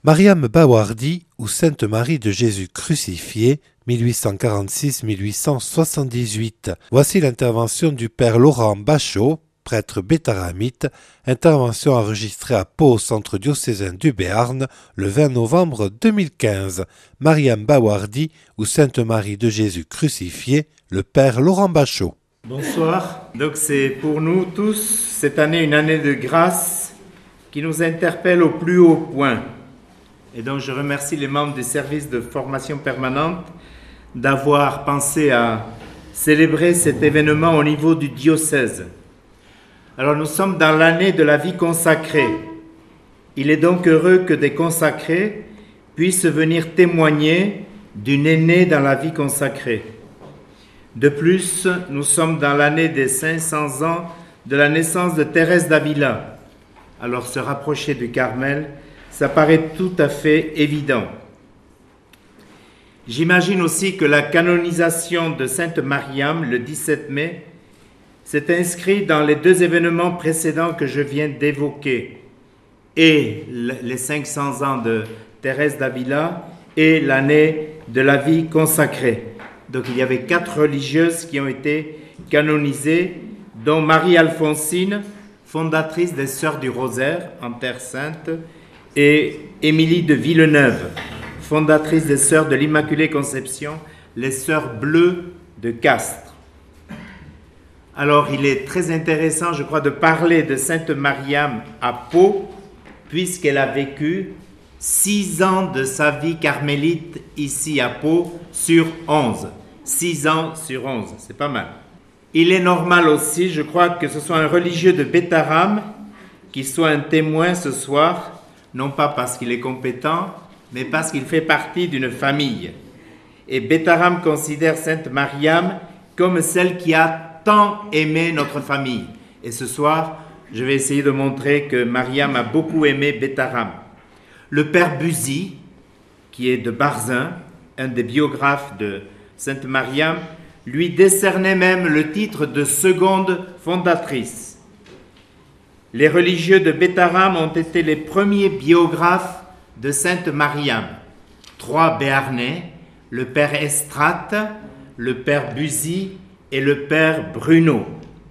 Mariam Bawardi ou Sainte Marie de Jésus crucifié, 1846-1878. Voici l'intervention du père Laurent Bachot, prêtre bétharamite, intervention enregistrée à Pau au centre diocésain du Béarn le 20 novembre 2015. Mariam Bawardi ou Sainte Marie de Jésus crucifié, le père Laurent Bachot. Bonsoir. Donc c'est pour nous tous cette année une année de grâce qui nous interpelle au plus haut point. Et donc je remercie les membres du service de formation permanente d'avoir pensé à célébrer cet événement au niveau du diocèse. Alors nous sommes dans l'année de la vie consacrée. Il est donc heureux que des consacrés puissent venir témoigner d'une aînée dans la vie consacrée. De plus, nous sommes dans l'année des 500 ans de la naissance de Thérèse d'Avila. Alors se rapprocher du Carmel, ça paraît tout à fait évident. J'imagine aussi que la canonisation de Sainte Mariam, le 17 mai, s'est inscrite dans les deux événements précédents que je viens d'évoquer, et les 500 ans de Thérèse d'Avila et l'année de la vie consacrée. Donc il y avait 4 religieuses qui ont été canonisées, dont Marie-Alphonsine, fondatrice des Sœurs du Rosaire en Terre Sainte, et Émilie de Villeneuve, fondatrice des Sœurs de l'Immaculée Conception, les Sœurs Bleues de Castres. Alors il est très intéressant, je crois, de parler de Sainte Mariam à Pau, puisqu'elle a vécu 6 ans de sa vie carmélite ici à Pau sur 11. 6 ans sur 11, c'est pas mal. Il est normal aussi, je crois, que ce soit un religieux de Bétharame qui soit un témoin ce soir, non pas parce qu'il est compétent, mais parce qu'il fait partie d'une famille. Et Bétharame considère Sainte Mariam comme celle qui a tant aimé notre famille. Et ce soir, je vais essayer de montrer que Mariam a beaucoup aimé Bétharame. Le père Buzy, qui est de Barzun, un des biographes de Sainte Mariam, lui décernait même le titre de seconde fondatrice. Les religieux de Bétharame ont été les premiers biographes de Sainte Mariam. 3 Béarnais, le père Estrate, le père Buzy et le père Bruno.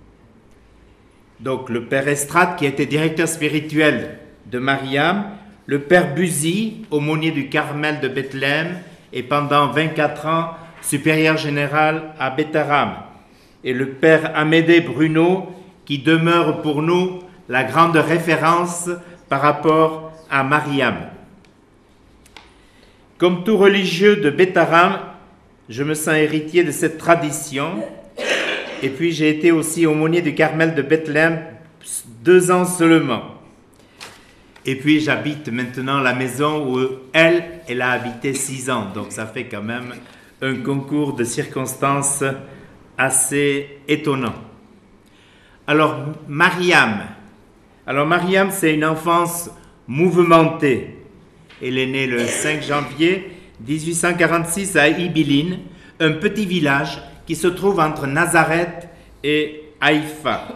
Donc le père Estrate qui était directeur spirituel de Mariam, le père Buzy, aumônier du Carmel de Bethléem et pendant 24 ans supérieur général à Bétharame, et le père Amédée Bruno qui demeure pour nous la grande référence par rapport à Mariam. Comme tout religieux de Bétharame, je me sens héritier de cette tradition. Et puis j'ai été aussi aumônier du Carmel de Bethléem 2 ans seulement. Et puis j'habite maintenant la maison où elle a habité 6 ans. Donc ça fait quand même un concours de circonstances assez étonnant. Alors Mariam, c'est une enfance mouvementée. Elle est née le 5 janvier 1846 à Ibiline, un petit village qui se trouve entre Nazareth et Haïfa.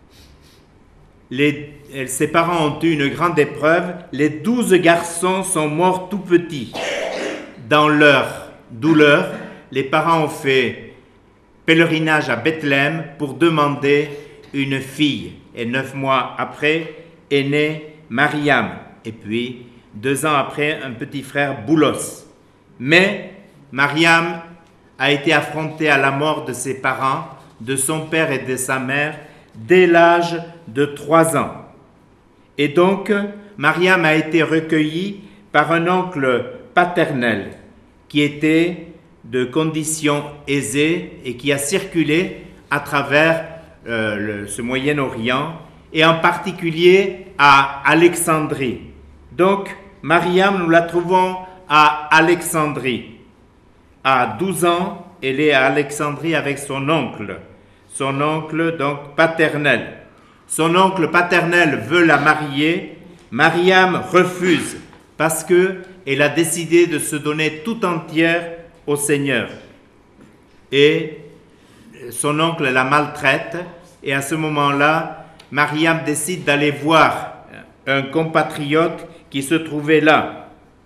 Ses parents ont eu une grande épreuve. Les 12 garçons sont morts tout petits. Dans leur douleur, les parents ont fait pèlerinage à Bethléem pour demander une fille. Et 9 mois après est née Mariam. Et puis, 2 ans après, un petit frère Boulos. Mais Mariam a été affrontée à la mort de ses parents, de son père et de sa mère, dès l'âge de 3 ans. Et donc, Mariam a été recueillie par un oncle paternel qui était de condition aisée et qui a circulé à travers ce Moyen-Orient et en particulier à Alexandrie. Donc, Mariam, nous la trouvons à Alexandrie. À 12 ans, elle est à Alexandrie avec son oncle donc paternel. Son oncle paternel veut la marier. Mariam refuse parce qu'elle a décidé de se donner tout entière au Seigneur. Et son oncle la maltraite et à ce moment-là, Mariam décide d'aller voir un compatriote qui se trouvait là.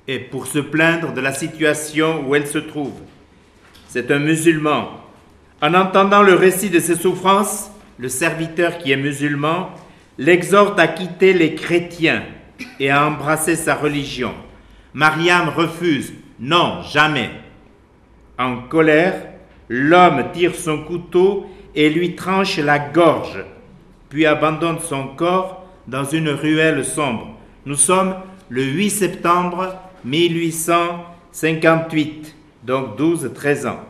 et pour se plaindre de la situation où elle se trouve. C'est un musulman. En entendant le récit de ses souffrances, le serviteur qui est musulman l'exhorte à quitter les chrétiens et à embrasser sa religion. Mariam refuse. Non, jamais. En colère, l'homme tire son couteau et lui tranche la gorge, puis abandonne son corps dans une ruelle sombre. Nous sommes le 8 septembre 1858, donc 12-13 ans.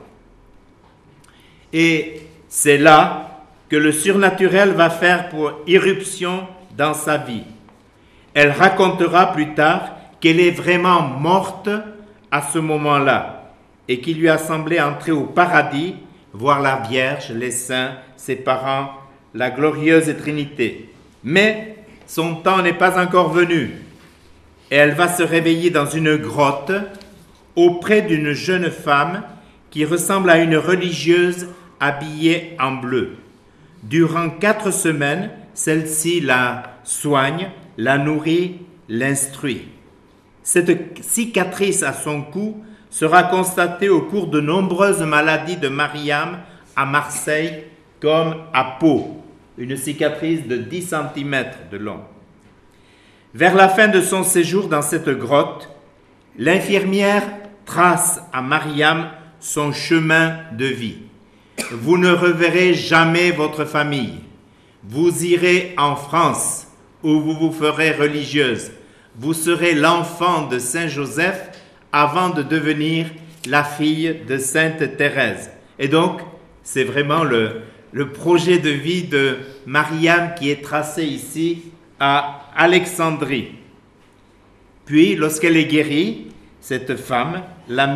Et c'est là que le surnaturel va faire pour irruption dans sa vie. Elle racontera plus tard qu'elle est vraiment morte à ce moment-là et qu'il lui a semblé entrer au paradis, voir la Vierge, les saints, ses parents, la glorieuse Trinité. Mais son temps n'est pas encore venu. Et elle va se réveiller dans une grotte auprès d'une jeune femme qui ressemble à une religieuse habillée en bleu. Durant 4 semaines, celle-ci la soigne, la nourrit, l'instruit. Cette cicatrice à son cou sera constatée au cours de nombreuses maladies de Mariam à Marseille, comme à Pau, une cicatrice de 10 cm de long. Vers la fin de son séjour dans cette grotte, l'infirmière trace à Mariam son chemin de vie. Vous ne reverrez jamais votre famille. Vous irez en France, où vous vous ferez religieuse. Vous serez l'enfant de Saint Joseph avant de devenir la fille de Sainte Thérèse. Et donc, c'est vraiment le projet de vie de Mariam qui est tracé ici à Alexandrie. Puis, lorsqu'elle est guérie, cette femme, la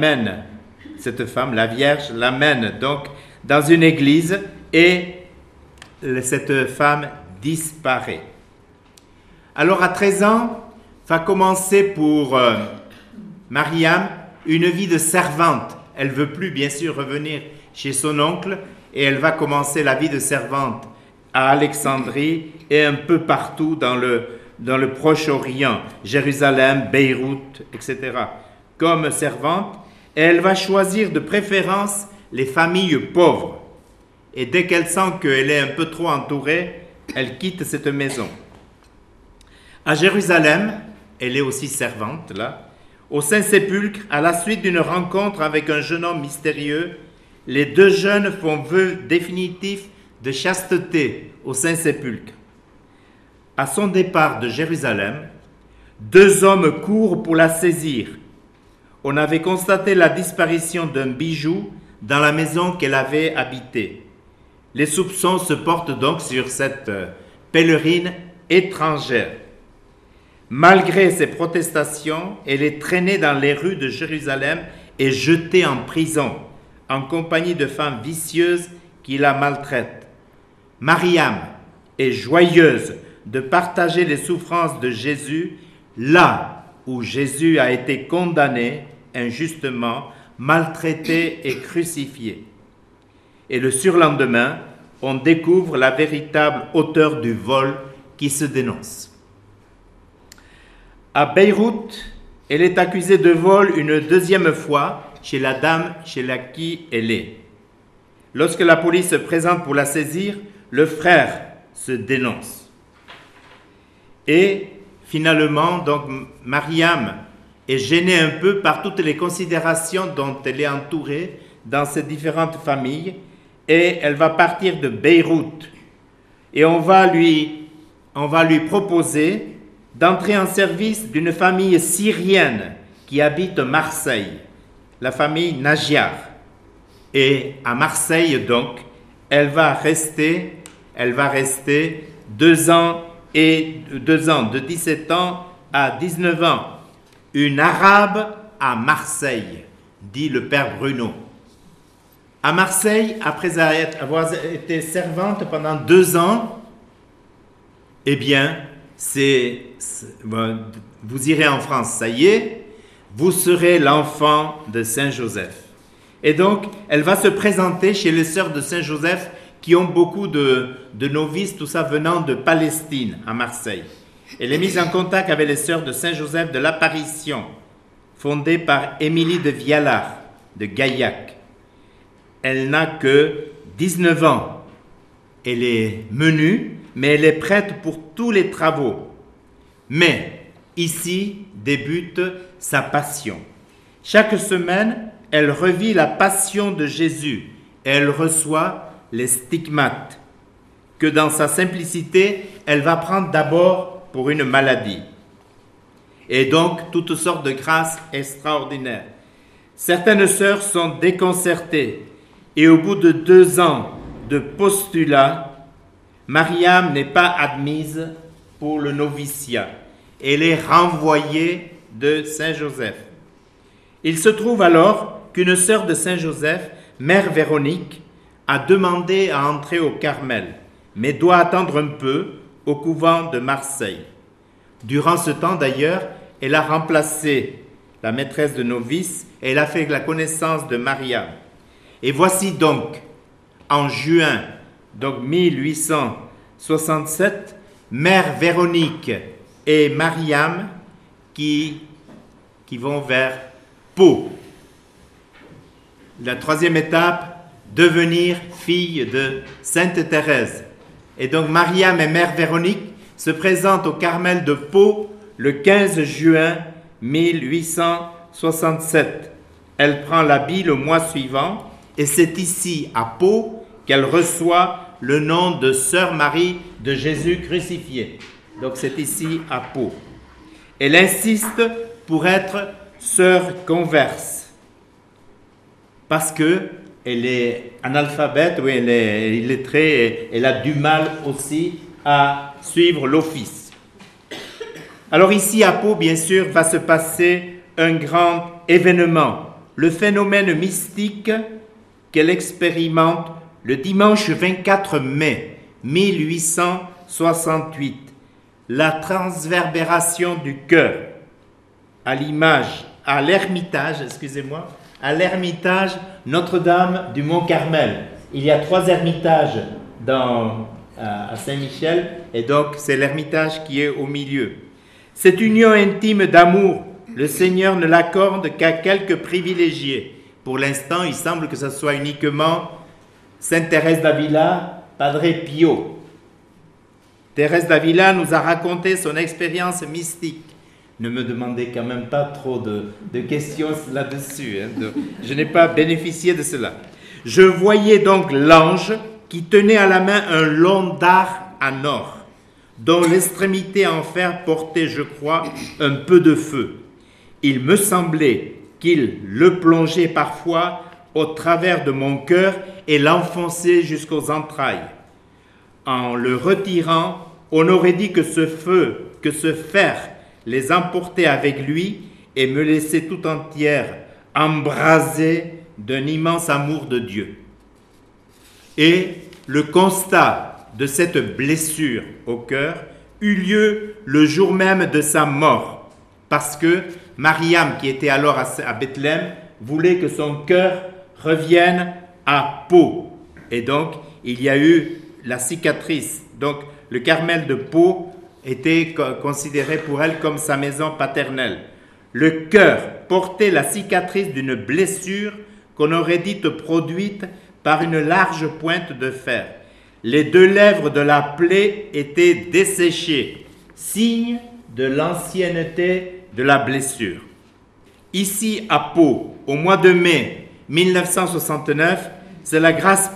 Vierge, l'amène donc dans une église et cette femme disparaît. Alors, à 13 ans, va commencer pour Mariam une vie de servante. Elle ne veut plus, bien sûr, revenir chez son oncle et elle va commencer la vie de servante à Alexandrie et un peu partout dans le Proche-Orient, Jérusalem, Beyrouth, etc. Comme servante, elle va choisir de préférence les familles pauvres. Et dès qu'elle sent qu'elle est un peu trop entourée, elle quitte cette maison. À Jérusalem, elle est aussi servante là, au Saint-Sépulcre, à la suite d'une rencontre avec un jeune homme mystérieux, les deux jeunes font vœu définitif de chasteté au Saint-Sépulcre. À son départ de Jérusalem, 2 hommes courent pour la saisir. On avait constaté la disparition d'un bijou dans la maison qu'elle avait habitée. Les soupçons se portent donc sur cette pèlerine étrangère. Malgré ses protestations, elle est traînée dans les rues de Jérusalem et jetée en prison, en compagnie de femmes vicieuses qui la maltraitent. Mariam est joyeuse de partager les souffrances de Jésus là où Jésus a été condamné injustement, maltraité et crucifié. Et le surlendemain, on découvre la véritable auteure du vol qui se dénonce. À Beyrouth, elle est accusée de vol une 2e fois chez la dame chez qui elle est. Lorsque la police se présente pour la saisir, le frère se dénonce. Et finalement, donc, Mariam est gênée un peu par toutes les considérations dont elle est entourée dans ces différentes familles et elle va partir de Beyrouth. Et on va lui proposer d'entrer en service d'une famille syrienne qui habite Marseille, la famille Najjar. Et à Marseille, donc, elle va rester 2 ans, de 17 ans à 19 ans. Une Arabe à Marseille, dit le père Bruno. À Marseille, après avoir été servante pendant 2 ans, eh bien, vous irez en France, ça y est, vous serez l'enfant de Saint Joseph. Et donc, elle va se présenter chez les sœurs de Saint Joseph qui ont beaucoup de novices, tout ça venant de Palestine, à Marseille. Elle est mise en contact avec les sœurs de Saint Joseph de l'Apparition, fondée par Émilie de Vialard, de Gaillac. Elle n'a que 19 ans. Elle est menue, mais elle est prête pour tous les travaux. Mais ici débute sa passion. Chaque semaine, elle revit la passion de Jésus et elle reçoit les stigmates que dans sa simplicité, elle va prendre d'abord pour une maladie. Et donc, toutes sortes de grâces extraordinaires. Certaines sœurs sont déconcertées et au bout de 2 ans de postulat, Mariam n'est pas admise pour le noviciat. Elle est renvoyée de Saint-Joseph. Il se trouve alors qu'une sœur de Saint-Joseph, Mère Véronique, a demandé à entrer au Carmel, mais doit attendre un peu au couvent de Marseille. Durant ce temps d'ailleurs, elle a remplacé la maîtresse de novice et elle a fait la connaissance de Mariam. Et voici donc, en juin, donc 1867, Mère Véronique et Mariam qui vont vers Pau. La 3e étape, devenir fille de Sainte Thérèse. Et donc Mariam et Mère Véronique se présentent au Carmel de Pau le 15 juin 1867. Elle prend l'habit le mois suivant et c'est ici à Pau qu'elle reçoit le nom de Sœur Marie de Jésus crucifié. Donc c'est ici à Pau. Elle insiste pour être sœur converse parce que elle est analphabète, oui, elle est illettrée, et elle a du mal aussi à suivre l'office. Alors ici à Pau, bien sûr, va se passer un grand événement, le phénomène mystique qu'elle expérimente le dimanche 24 mai 1868, la transverbération du cœur à l'ermitage Notre-Dame du Mont-Carmel. Il y a 3 ermitages à Saint-Michel, et donc c'est l'ermitage qui est au milieu. Cette union intime d'amour, le Seigneur ne l'accorde qu'à quelques privilégiés. Pour l'instant, il semble que ce soit uniquement Sainte Thérèse d'Avila, Padre Pio. Thérèse d'Avila nous a raconté son expérience mystique. Ne me demandez quand même pas trop de questions là-dessus. Je n'ai pas bénéficié de cela. Je voyais donc l'ange qui tenait à la main un long dard en or, dont l'extrémité en fer portait, je crois, un peu de feu. Il me semblait qu'il le plongeait parfois au travers de mon cœur et l'enfonçait jusqu'aux entrailles. En le retirant, on aurait dit que ce fer les emportait avec lui et me laissait tout entière embrasée d'un immense amour de Dieu. Et le constat de cette blessure au cœur eut lieu le jour même de sa mort, parce que Mariam, qui était alors à Bethléem, voulait que son cœur revienne à Pau. Et donc, il y a eu la cicatrice. Donc, le Carmel de Pau était considéré pour elle comme sa maison paternelle. Le cœur portait la cicatrice d'une blessure qu'on aurait dite produite par une large pointe de fer. Les 2 lèvres de la plaie étaient desséchées, signe de l'ancienneté de la blessure. Ici à Pau, au mois de mai 1869, c'est la grâce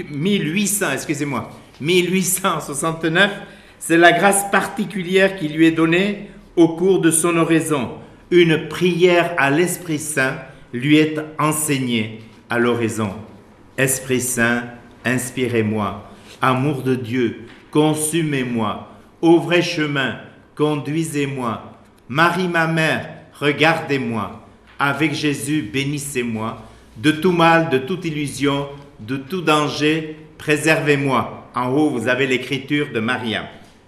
particulière qui lui est donnée au cours de son oraison. Une prière à l'Esprit Saint lui est enseignée à l'oraison. Esprit Saint, inspirez-moi. Amour de Dieu, consumez-moi. Au vrai chemin, conduisez-moi. Marie, ma mère, regardez-moi. Avec Jésus, bénissez-moi. De tout mal, de toute illusion, de tout danger, préservez-moi. En haut, vous avez l'écriture de Mariam.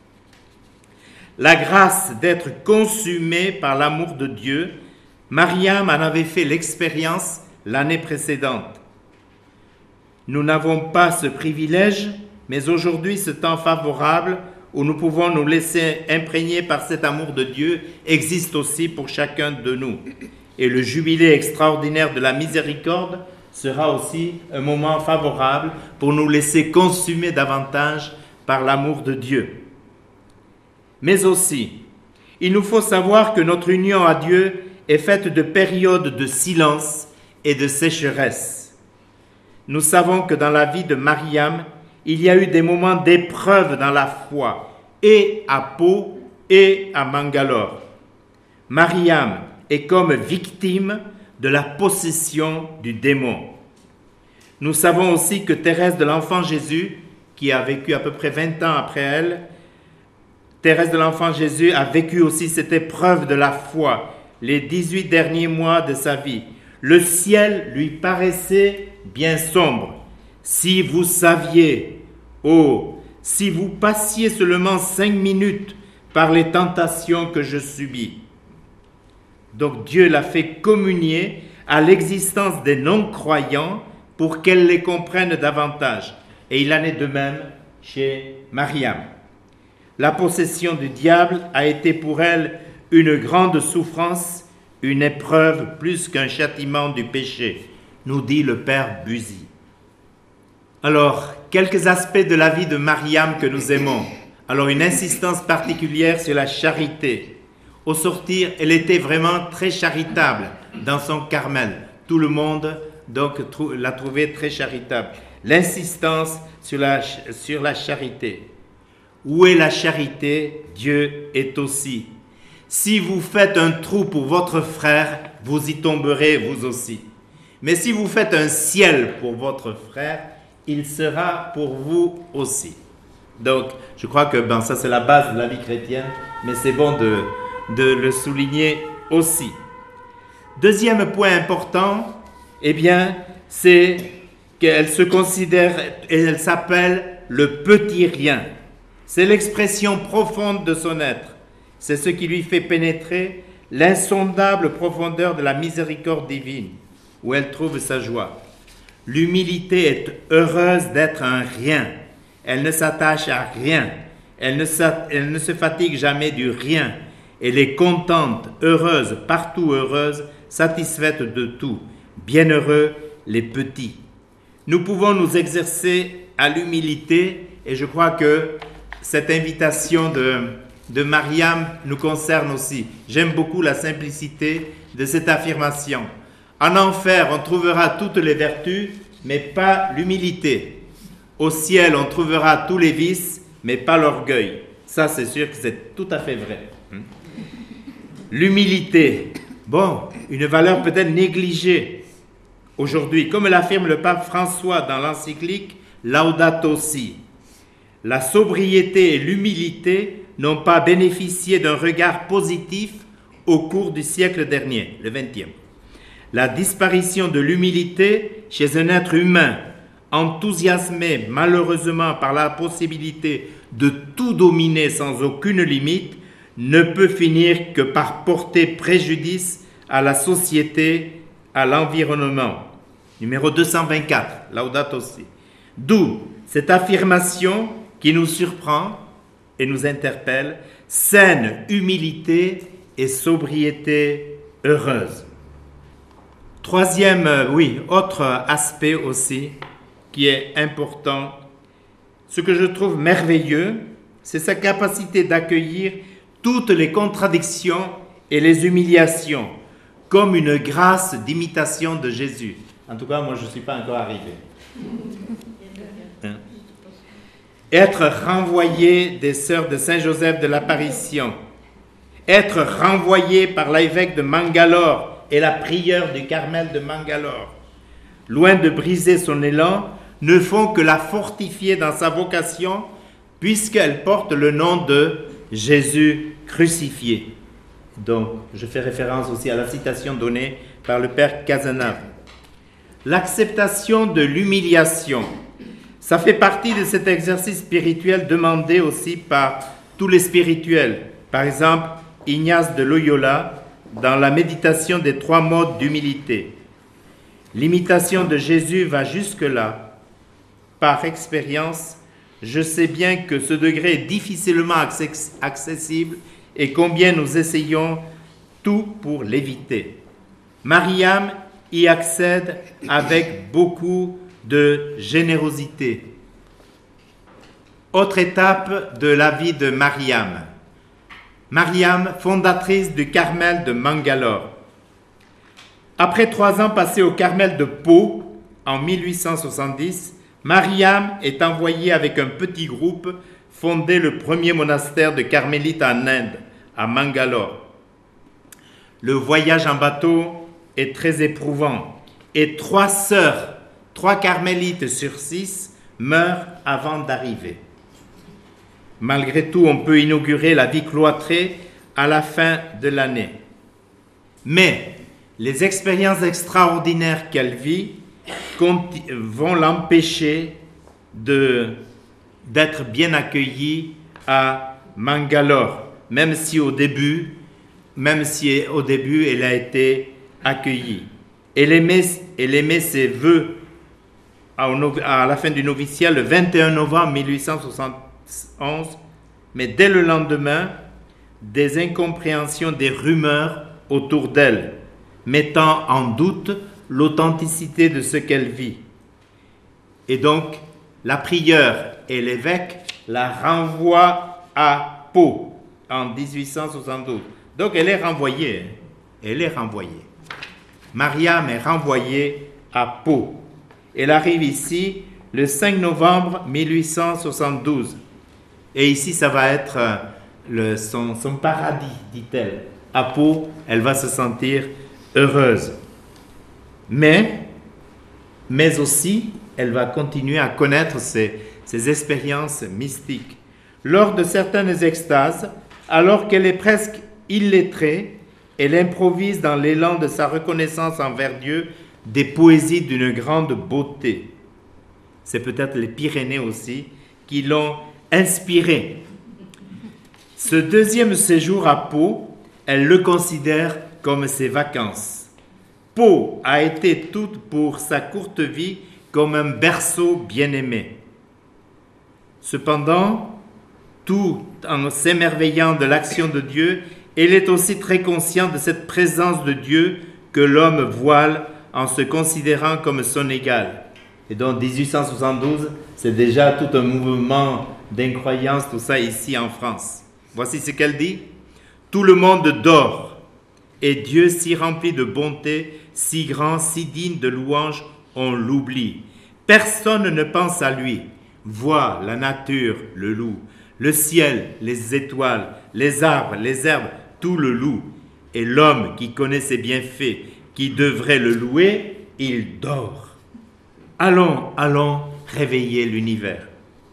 La grâce d'être consumée par l'amour de Dieu, Mariam en avait fait l'expérience l'année précédente. Nous n'avons pas ce privilège, mais aujourd'hui, ce temps favorable où nous pouvons nous laisser imprégner par cet amour de Dieu existe aussi pour chacun de nous. et le jubilé extraordinaire de la miséricorde sera aussi un moment favorable pour nous laisser consumer davantage par l'amour de Dieu. Mais aussi, il nous faut savoir que notre union à Dieu est faite de périodes de silence et de sécheresse. Nous savons que dans la vie de Mariam, il y a eu des moments d'épreuve dans la foi, et à Pau et à Mangalore. Mariam est comme victime de la possession du démon. Nous savons aussi que Thérèse de l'Enfant Jésus, qui a vécu à peu près 20 ans après elle, Thérèse de l'Enfant Jésus a vécu aussi cette épreuve de la foi, les 18 derniers mois de sa vie. Le ciel lui paraissait bien sombre. Si vous saviez, oh, si vous passiez seulement 5 minutes par les tentations que je subis. Donc Dieu l'a fait communier à l'existence des non-croyants pour qu'elle les comprenne davantage. Et il en est de même chez Mariam. La possession du diable a été pour elle une grande souffrance, une épreuve plus qu'un châtiment du péché, nous dit le père Buzy. Alors, quelques aspects de la vie de Mariam que nous aimons. Alors, une insistance particulière sur la charité. Au sortir, elle était vraiment très charitable dans son Carmel. Tout le monde donc l'a trouvée très charitable. L'insistance sur la charité. Où est la charité? Dieu est aussi. Si vous faites un trou pour votre frère, vous y tomberez vous aussi. Mais si vous faites un ciel pour votre frère, il sera pour vous aussi. Donc, je crois que ça c'est la base de la vie chrétienne, mais c'est bon de le souligner aussi. Deuxième point important, c'est qu'elle se considère, et elle s'appelle le petit rien. C'est l'expression profonde de son être. C'est ce qui lui fait pénétrer l'insondable profondeur de la miséricorde divine, où elle trouve sa joie. L'humilité est heureuse d'être un rien. Elle ne s'attache à rien. Elle ne se fatigue jamais du rien. Elle est contente, heureuse, partout heureuse, satisfaite de tout. Bienheureux les petits. Nous pouvons nous exercer à l'humilité et je crois que cette invitation de Mariam nous concerne aussi. J'aime beaucoup la simplicité de cette affirmation. En enfer, on trouvera toutes les vertus, mais pas l'humilité. Au ciel, on trouvera tous les vices, mais pas l'orgueil. Ça, c'est sûr que c'est tout à fait vrai. L'humilité, une valeur peut-être négligée aujourd'hui, comme l'affirme le pape François dans l'encyclique Laudato Si. La sobriété et l'humilité n'ont pas bénéficié d'un regard positif au cours du siècle dernier, le XXe. La disparition de l'humilité chez un être humain, enthousiasmé malheureusement par la possibilité de tout dominer sans aucune limite, ne peut finir que par porter préjudice à la société, à l'environnement. Numéro 224, Laudato Si. D'où cette affirmation qui nous surprend et nous interpelle, saine humilité et sobriété heureuse. Troisième, autre aspect aussi qui est important, ce que je trouve merveilleux, c'est sa capacité d'accueillir toutes les contradictions et les humiliations comme une grâce d'imitation de Jésus. En tout cas, moi je ne suis pas encore arrivé. Être renvoyé des sœurs de Saint-Joseph de l'Apparition, être renvoyé par l'évêque de Mangalore et la prieure du Carmel de Mangalore, loin de briser son élan, ne font que la fortifier dans sa vocation, puisqu'elle porte le nom de Jésus crucifié. Donc, je fais référence aussi à la citation donnée par le père Cazenave. L'acceptation de l'humiliation, ça fait partie de cet exercice spirituel demandé aussi par tous les spirituels. Par exemple, Ignace de Loyola, dans la méditation des 3 modes d'humilité. L'imitation de Jésus va jusque-là. Par expérience, je sais bien que ce degré est difficilement accessible et combien nous essayons tout pour l'éviter. Mariam y accède avec beaucoup de générosité. Autre étape de la vie de Mariam. Mariam, fondatrice du Carmel de Mangalore. Après 3 ans passés au Carmel de Pau, en 1870, Mariam est envoyée avec un petit groupe fonder le premier monastère de carmélites en Inde, à Mangalore. Le voyage en bateau est très éprouvant et 3 sœurs, 3 carmélites sur 6 meurent avant d'arriver. Malgré tout, on peut inaugurer la vie cloîtrée à la fin de l'année. Mais les expériences extraordinaires qu'elle vit vont l'empêcher d'être bien accueillie à Mangalore, même si au début elle a été accueillie. Elle émet ses vœux à la fin du noviciat le 21 novembre 1871, mais dès le lendemain, des incompréhensions, des rumeurs autour d'elle, mettant en doute l'authenticité de ce qu'elle vit. Et donc, la prieure et l'évêque la renvoient à Pau en 1872. Donc, elle est renvoyée. Mariam est renvoyée à Pau. Elle arrive ici le 5 novembre 1872. Et ici, ça va être son paradis, dit-elle. À Pau, elle va se sentir heureuse. Mais aussi, elle va continuer à connaître ces expériences mystiques. Lors de certaines extases, alors qu'elle est presque illettrée, elle improvise dans l'élan de sa reconnaissance envers Dieu des poésies d'une grande beauté. C'est peut-être les Pyrénées aussi qui l'ont inspirée. Ce deuxième séjour à Pau, elle le considère comme ses vacances. Pau a été toute pour sa courte vie comme un berceau bien-aimé. Cependant, tout en s'émerveillant de l'action de Dieu, elle est aussi très consciente de cette présence de Dieu que l'homme voile en se considérant comme son égal. Et donc 1872, c'est déjà tout un mouvement d'incroyance, tout ça ici en France. Voici ce qu'elle dit. Tout le monde dort, et Dieu si rempli de bonté, si grand, si digne de louange, on l'oublie. Personne ne pense à lui. Vois la nature, le loue, le ciel, les étoiles, les arbres, les herbes, tout le loue. Et l'homme qui connaît ses bienfaits, qui devrait le louer, il dort. Allons réveiller l'univers.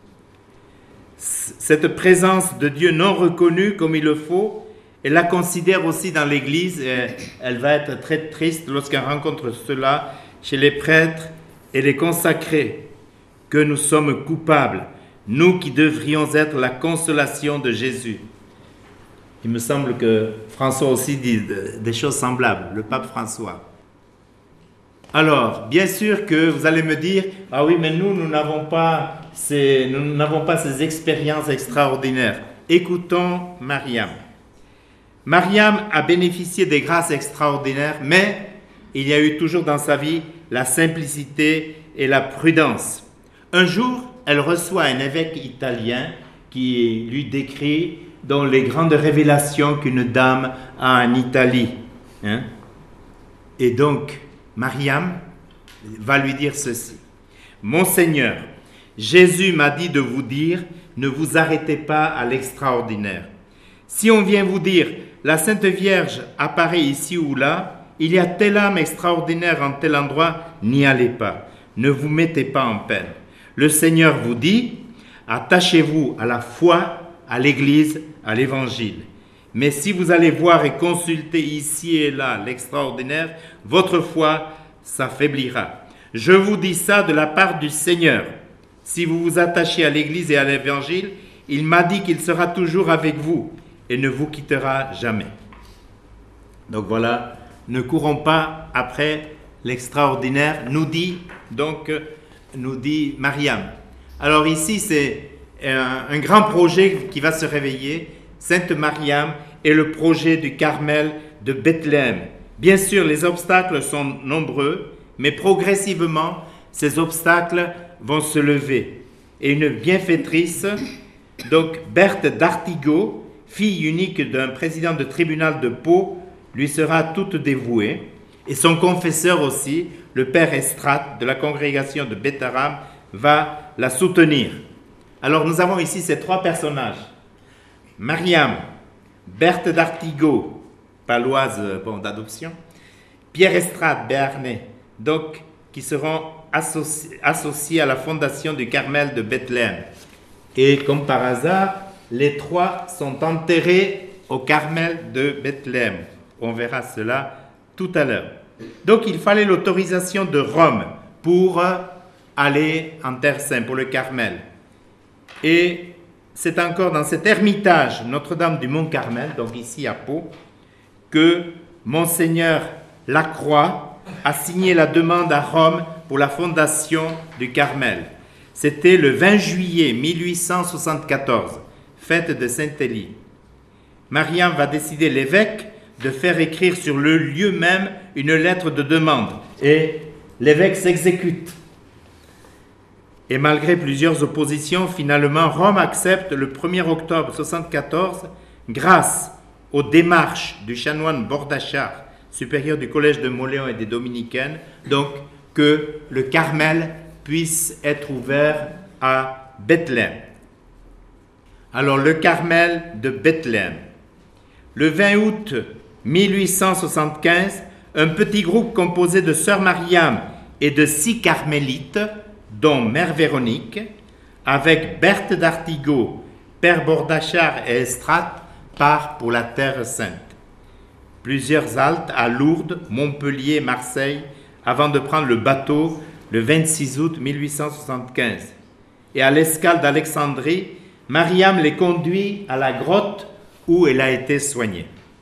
Cette présence de Dieu non reconnue comme il le faut, elle la considère aussi dans l'Église. Elle va être très triste lorsqu'elle rencontre cela chez les prêtres et les consacrés, que nous sommes coupables, nous qui devrions être la consolation de Jésus. Il me semble que François aussi dit des choses semblables, le pape François. Alors, bien sûr que vous allez me dire, ah oui, mais nous n'avons pas ces expériences extraordinaires. Écoutons Mariam. Mariam a bénéficié des grâces extraordinaires, mais il y a eu toujours dans sa vie la simplicité et la prudence. Un jour, elle reçoit un évêque italien qui lui décrit dans les grandes révélations qu'une dame a en Italie. Et donc, Mariam va lui dire ceci. « Monseigneur, Jésus m'a dit de vous dire, ne vous arrêtez pas à l'extraordinaire. Si on vient vous dire, la Sainte Vierge apparaît ici ou là, il y a telle âme extraordinaire en tel endroit, n'y allez pas. Ne vous mettez pas en peine. Le Seigneur vous dit, attachez-vous à la foi, à l'Église, à l'Évangile. Mais si vous allez voir et consulter ici et là l'extraordinaire, votre foi s'affaiblira. Je vous dis ça de la part du Seigneur. Si vous vous attachez à l'Église et à l'Évangile, il m'a dit qu'il sera toujours avec vous et ne vous quittera jamais. » Donc voilà, ne courons pas après l'extraordinaire, nous dit Mariam. Alors ici, c'est un grand projet qui va se réveiller. Sainte Mariam et le projet du Carmel de Bethléem, Bien sûr, les obstacles sont nombreux, mais progressivement, ces obstacles vont se lever. Et une bienfaitrice, donc Berthe d'Artigot, fille unique d'un président de tribunal de Pau, lui sera toute dévouée. Et son confesseur aussi, le père Estrate de la congrégation de Bétharram, va la soutenir. Alors nous avons ici ces trois personnages. Mariam, Berthe d'Artigot, paloise d'adoption, Pierre Estrate, béarnais, donc qui seront associés à la fondation du Carmel de Bethléem. Et comme par hasard, les trois sont enterrés au Carmel de Bethléem. On verra cela tout à l'heure. Donc il fallait l'autorisation de Rome pour aller en Terre Sainte, pour le Carmel. Et c'est encore dans cet ermitage Notre-Dame du Mont-Carmel, donc ici à Pau, que Monseigneur Lacroix a signé la demande à Rome pour la fondation du Carmel. C'était le 20 juillet 1874, fête de Saint-Élie. Mariam va décider, l'évêque, de faire écrire sur le lieu même une lettre de demande. Et l'évêque s'exécute. Et malgré plusieurs oppositions, finalement, Rome accepte le 1er octobre 1974, grâce aux démarches du chanoine Bordachar, supérieur du collège de Mauléon et des Dominicaines, donc que le Carmel puisse être ouvert à Bethléem. Alors le Carmel de Bethléem. Le 20 août 1875, un petit groupe composé de sœur Mariam et de 6 carmélites, dont Mère Véronique, avec Berthe d'Artigot, Père Bordachar et Estrate, part pour la Terre Sainte. Plusieurs haltes à Lourdes, Montpellier, Marseille, avant de prendre le bateau le 26 août 1875. Et à l'escale d'Alexandrie, Mariam les conduit à la grotte où elle a été soignée.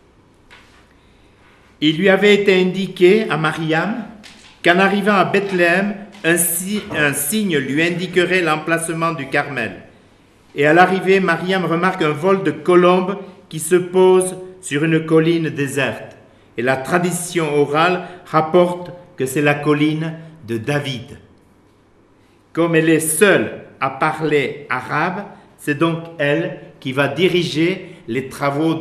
Il lui avait été indiqué à Mariam qu'en arrivant à Bethléem, un signe lui indiquerait l'emplacement du Carmel. Et à l'arrivée, Mariam remarque un vol de colombes qui se pose sur une colline déserte. Et la tradition orale rapporte que c'est la colline de David. Comme elle est seule à parler arabe, c'est donc elle qui va diriger les travaux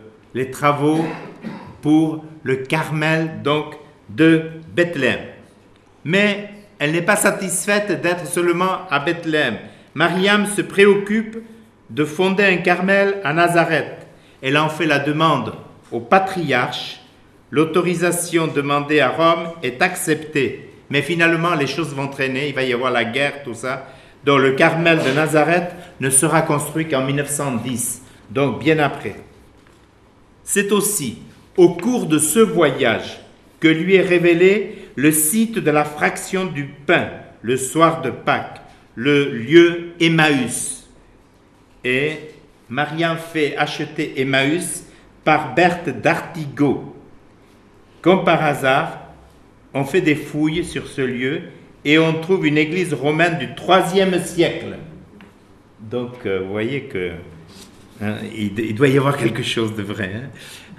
pour le Carmel donc de Bethléem. Mais elle n'est pas satisfaite d'être seulement à Bethléem. Mariam se préoccupe de fonder un Carmel à Nazareth. Elle en fait la demande au patriarche. L'autorisation demandée à Rome est acceptée. Mais finalement, les choses vont traîner. Il va y avoir la guerre, tout ça. Donc le Carmel de Nazareth ne sera construit qu'en 1910, donc bien après. C'est aussi au cours de ce voyage que lui est révélé le site de la fraction du pain, le soir de Pâques, le lieu Emmaüs. Et Mariam fait acheter Emmaüs par Berthe d'Artigot. Comme par hasard, on fait des fouilles sur ce lieu et on trouve une église romaine du IIIe siècle. Donc, vous voyez que il doit y avoir quelque chose de vrai. Hein?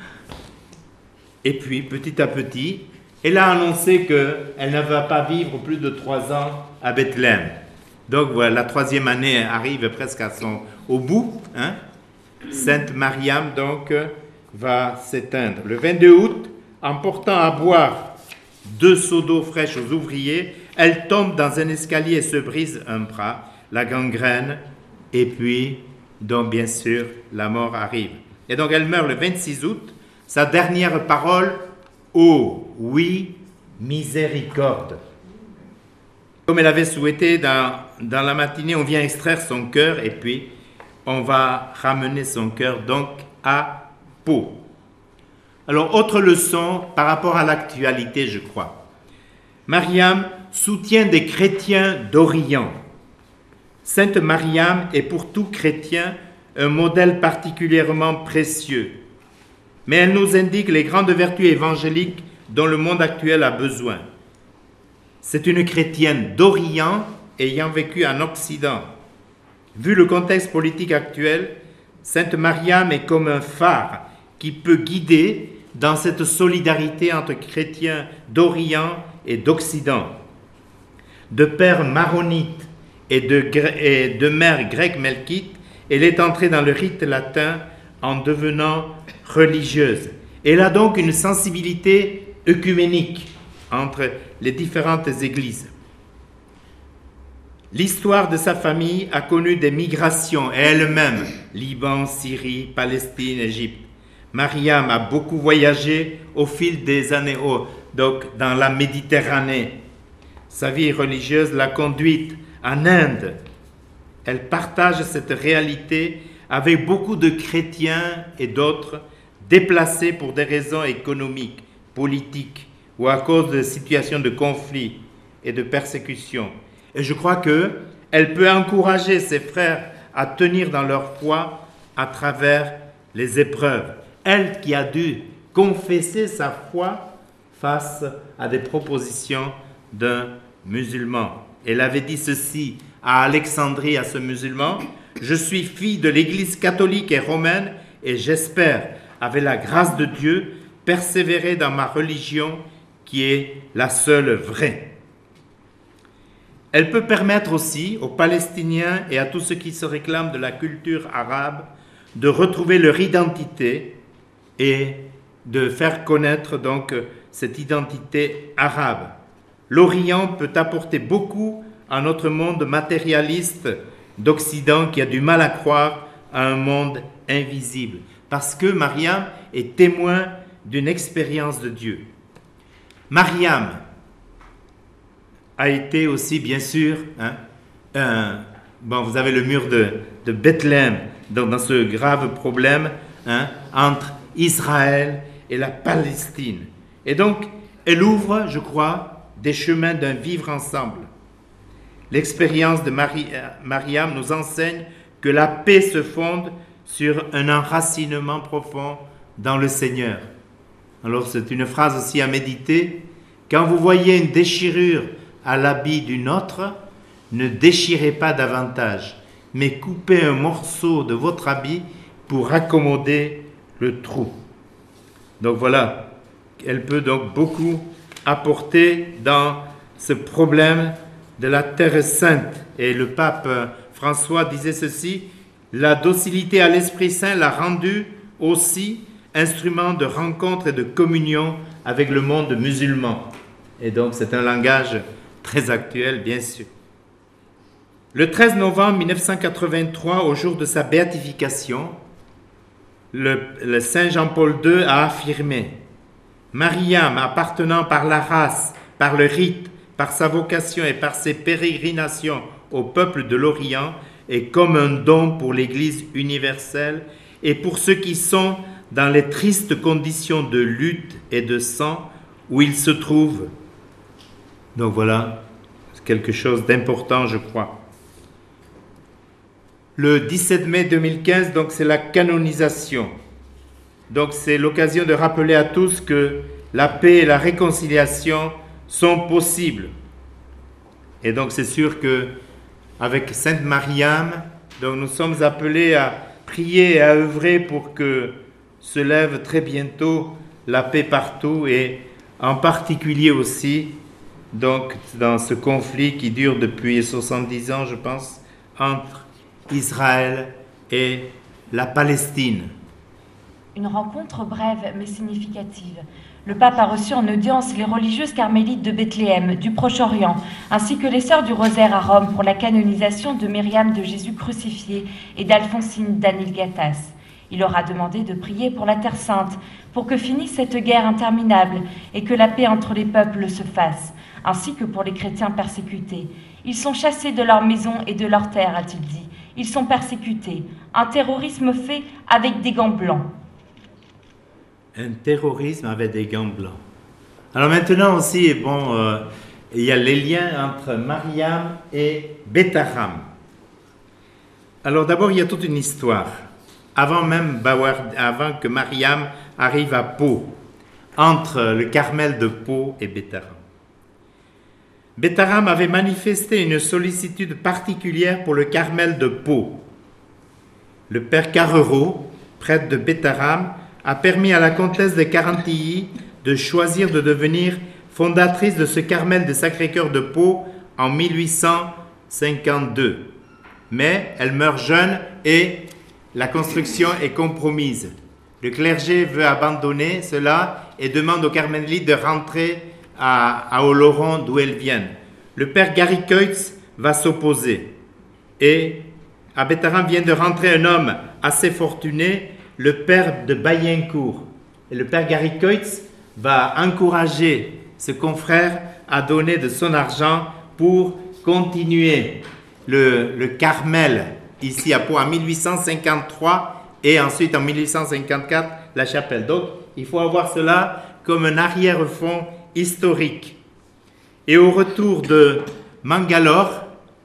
Et puis, petit à petit, elle a annoncé qu'elle ne va pas vivre plus de 3 ans à Bethléem. Donc, voilà, la 3e année arrive presque au bout. Hein? Sainte Mariam, donc, va s'éteindre. Le 22 août, en portant à boire 2 seaux d'eau fraîche aux ouvriers, elle tombe dans un escalier et se brise un bras, la gangrène, et puis, donc, bien sûr, la mort arrive. Et donc, elle meurt le 26 août. Sa dernière parole, « Oh, oui, miséricorde ». Comme elle avait souhaité, dans la matinée, on vient extraire son cœur et puis on va ramener son cœur donc à Pau. Alors, autre leçon par rapport à l'actualité, je crois. Mariam soutient des chrétiens d'Orient. Sainte Mariam est pour tout chrétien un modèle particulièrement précieux. Mais elle nous indique les grandes vertus évangéliques dont le monde actuel a besoin. C'est une chrétienne d'Orient ayant vécu en Occident. Vu le contexte politique actuel, Sainte Mariam est comme un phare qui peut guider dans cette solidarité entre chrétiens d'Orient et d'Occident, de père maronite et de mère grecque melkite. Elle est entrée dans le rite latin en devenant religieuse. Elle a donc une sensibilité œcuménique entre les différentes églises. L'histoire de sa famille a connu des migrations elle-même, Liban, Syrie, Palestine, Égypte. Mariam a beaucoup voyagé au fil des années, donc dans la Méditerranée. Sa vie religieuse l'a conduite en Inde. Elle partage cette réalité avec beaucoup de chrétiens et d'autres déplacés pour des raisons économiques, politiques ou à cause de situations de conflit et de persécution. Et je crois qu'elle peut encourager ses frères à tenir dans leur foi à travers les épreuves. Elle qui a dû confesser sa foi face à des propositions d'un musulman. Elle avait dit ceci à Alexandrie, à ce musulman: « Je suis fille de l'Église catholique et romaine et j'espère, avec la grâce de Dieu, persévérer dans ma religion qui est la seule vraie. » Elle peut permettre aussi aux Palestiniens et à tous ceux qui se réclament de la culture arabe de retrouver leur identité et de faire connaître donc cette identité arabe. L'Orient peut apporter beaucoup à notre monde matérialiste d'Occident qui a du mal à croire à un monde invisible, parce que Mariam est témoin d'une expérience de Dieu. Mariam a été aussi, bien sûr, vous avez le mur de Bethléem, dans ce grave problème entre Israël et la Palestine. Et donc, elle ouvre, je crois, des chemins d'un vivre ensemble. L'expérience de Mariam nous enseigne que la paix se fonde sur un enracinement profond dans le Seigneur. Alors, c'est une phrase aussi à méditer. Quand vous voyez une déchirure à l'habit d'une autre, ne déchirez pas davantage, mais coupez un morceau de votre habit pour accommoder le trou. Donc voilà, elle peut donc beaucoup apporter dans ce problème de la Terre sainte. Et le pape François disait ceci: la docilité à l'Esprit Saint l'a rendu aussi instrument de rencontre et de communion avec le monde musulman. Et donc c'est un langage très actuel, bien sûr. Le 13 novembre 1983, au jour de sa béatification, le Saint Jean-Paul II a affirmé: Mariam, appartenant par la race, par le rite, par sa vocation et par ses pérégrinations au peuple de l'Orient, est comme un don pour l'Église universelle et pour ceux qui sont dans les tristes conditions de lutte et de sang où ils se trouvent. Donc voilà, c'est quelque chose d'important, je crois. Le 17 mai 2015, donc c'est la canonisation. Donc c'est l'occasion de rappeler à tous que la paix et la réconciliation sont possibles. Et donc c'est sûr que avec Sainte Mariam, donc nous sommes appelés à prier et à œuvrer pour que se lève très bientôt la paix partout, et en particulier aussi donc dans ce conflit qui dure depuis 70 ans, je pense, entre Israël et la Palestine. Une rencontre brève mais significative. Le pape a reçu en audience les religieuses carmélites de Bethléem, du Proche-Orient, ainsi que les sœurs du Rosaire à Rome pour la canonisation de Myriam de Jésus crucifié et d'Alphonsine d'Anilgatas. Il leur a demandé de prier pour la Terre Sainte, pour que finisse cette guerre interminable et que la paix entre les peuples se fasse, ainsi que pour les chrétiens persécutés. Ils sont chassés de leur maison et de leur terre, a-t-il dit. Ils sont persécutés. Un terrorisme fait avec des gants blancs. Un terrorisme avec des gants blancs. Alors maintenant aussi, il y a les liens entre Mariam et Betharam. Alors d'abord, il y a toute une histoire. Avant que Mariam arrive à Pau, entre le Carmel de Pau et Betharam. Betharam avait manifesté une sollicitude particulière pour le Carmel de Pau. Le père Carrereau, prêtre de Betharam, a permis à la comtesse de Carantilly de choisir de devenir fondatrice de ce Carmel de Sacré-Cœur de Pau en 1852. Mais elle meurt jeune et la construction est compromise. Le clergé veut abandonner cela et demande aux carmélites de rentrer à Oloron d'où elles viennent. Le père Gary Keutz va s'opposer. Et à Bétharram vient de rentrer un homme assez fortuné, le père de Bayencourt. Et le père Gary Keutz va encourager ce confrère à donner de son argent pour continuer le Carmel ici à Pau en 1853 et ensuite en 1854 la chapelle. Donc il faut avoir cela comme un arrière-fond historique. Et au retour de Mangalore,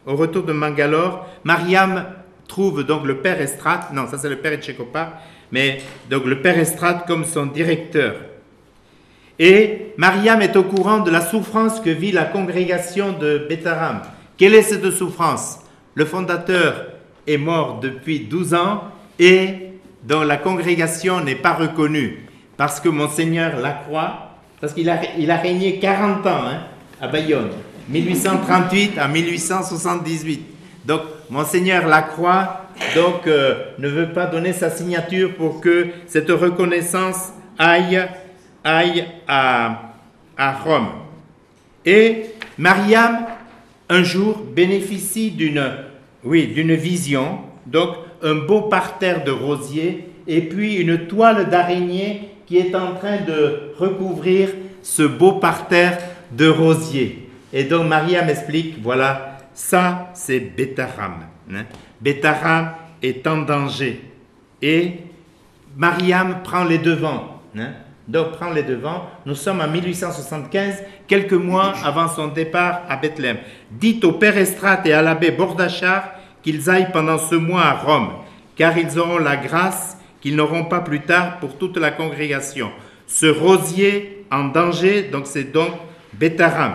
Mariam trouve donc le père Estrade, non, ça c'est le père Etchekopar, mais donc le père Estrade comme son directeur. Et Mariam est au courant de la souffrance que vit la congrégation de Bétharram. Quelle est cette souffrance? Le fondateur est mort depuis 12 ans et dont la congrégation n'est pas reconnue parce que Monseigneur Lacroix, parce qu'il a régné 40 ans à Bayonne, 1838 à 1878. Donc, Monseigneur Lacroix ne veut pas donner sa signature pour que cette reconnaissance aille à Rome. Et Mariam, un jour, bénéficie d'une vision, donc un beau parterre de rosiers et puis une toile d'araignée qui est en train de recouvrir ce beau parterre de rosiers. Et donc Mariam explique, voilà, ça c'est Bétharram. Bétharram est en danger. Et Mariam prend les devants. Donc prend les devants. Nous sommes en 1875, quelques mois avant son départ à Bethléem. Dites au père Estrade et à l'abbé Bordachar qu'ils aillent pendant ce mois à Rome, car ils auront la grâce qu'ils n'auront pas plus tard pour toute la congrégation. Ce rosier en danger, donc c'est donc Bétharram.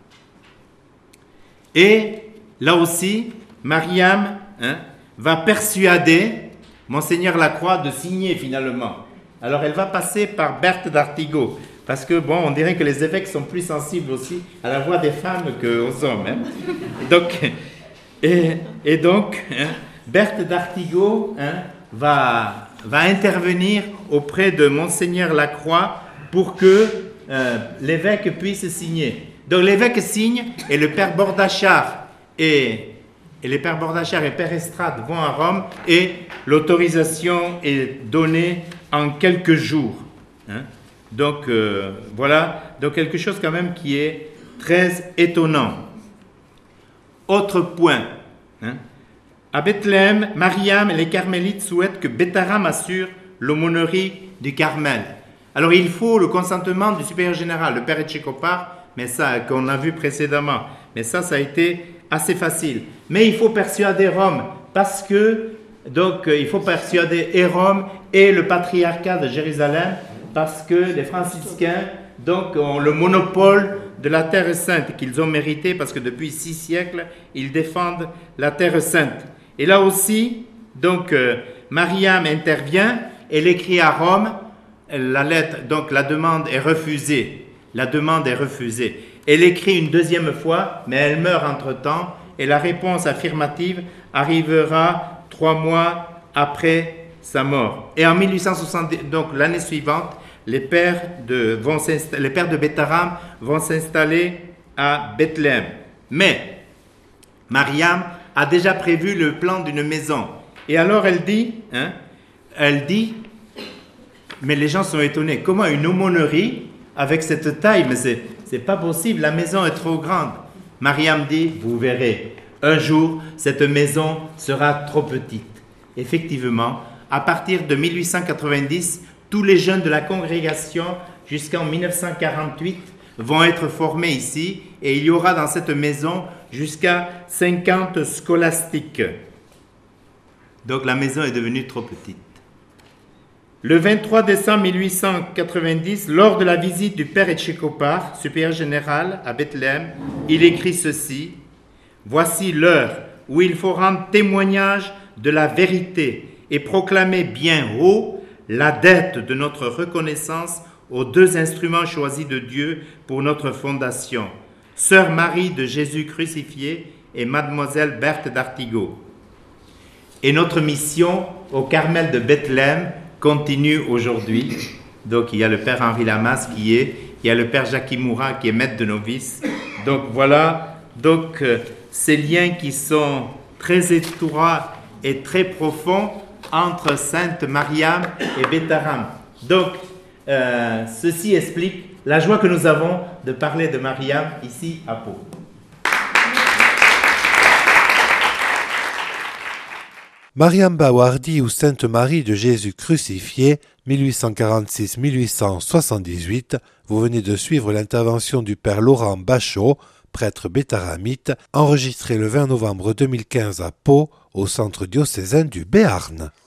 Et là aussi, Mariam va persuader Monseigneur Lacroix de signer finalement. Alors elle va passer par Berthe d'Artigot, parce que bon, on dirait que les évêques sont plus sensibles aussi à la voix des femmes qu'aux hommes. Et donc, Berthe d'Artigot va intervenir auprès de Monseigneur Lacroix pour que l'évêque puisse signer. Donc l'évêque signe et le père Bordachar et père Estrade vont à Rome et l'autorisation est donnée en quelques jours. Donc voilà, donc quelque chose quand même qui est très étonnant. Autre point, à Bethléem, Mariam et les carmélites souhaitent que Bétharram assure l'aumônerie du Carmel. Alors il faut le consentement du supérieur général, le père Etchekopar, mais ça qu'on a vu précédemment. Mais ça a été assez facile. Mais il faut persuader Rome, parce que donc il faut persuader et Rome et le patriarcat de Jérusalem, parce que les franciscains donc ont le monopole de la Terre Sainte qu'ils ont mérité, parce que depuis 6 siècles ils défendent la Terre Sainte. Et là aussi, donc Mariam intervient, elle écrit à Rome, la lettre, donc la demande est refusée. La demande est refusée. Elle écrit une deuxième fois, mais elle meurt entre-temps, et la réponse affirmative arrivera 3 mois après sa mort. Et en 1870, donc l'année suivante, les pères de Bétharram vont s'installer à Bethléem. Mais Mariam a déjà prévu le plan d'une maison. Et alors elle dit, mais les gens sont étonnés, comment une aumônerie avec cette taille, mais c'est pas possible, la maison est trop grande. Mariam dit, vous verrez, un jour, cette maison sera trop petite. Effectivement, à partir de 1890, tous les jeunes de la congrégation, jusqu'en 1948, vont être formés ici, et il y aura dans cette maison jusqu'à 50 scolastiques. Donc la maison est devenue trop petite. Le 23 décembre 1890, lors de la visite du père Etchekopar, supérieur général à Bethléem, il écrit ceci: « Voici l'heure où il faut rendre témoignage de la vérité et proclamer bien haut la dette de notre reconnaissance aux deux instruments choisis de Dieu pour notre fondation, Sœur Marie de Jésus crucifié et Mademoiselle Berthe d'Artigot. Et notre mission au Carmel de Bethléem continue aujourd'hui. Donc il y a le Père Henri Lamas qui est, il y a le Père Jacques Moura qui est maître de novice. Donc voilà, ces liens qui sont très étroits et très profonds entre Sainte Mariam et Bétharam. Donc ceci explique la joie que nous avons de parler de Mariam ici à Pau. Mariam Bawardi ou Sainte Marie de Jésus crucifié, 1846-1878, vous venez de suivre l'intervention du Père Laurent Bachot, prêtre bétharamite, enregistré le 20 novembre 2015 à Pau, au centre diocésain du Béarn.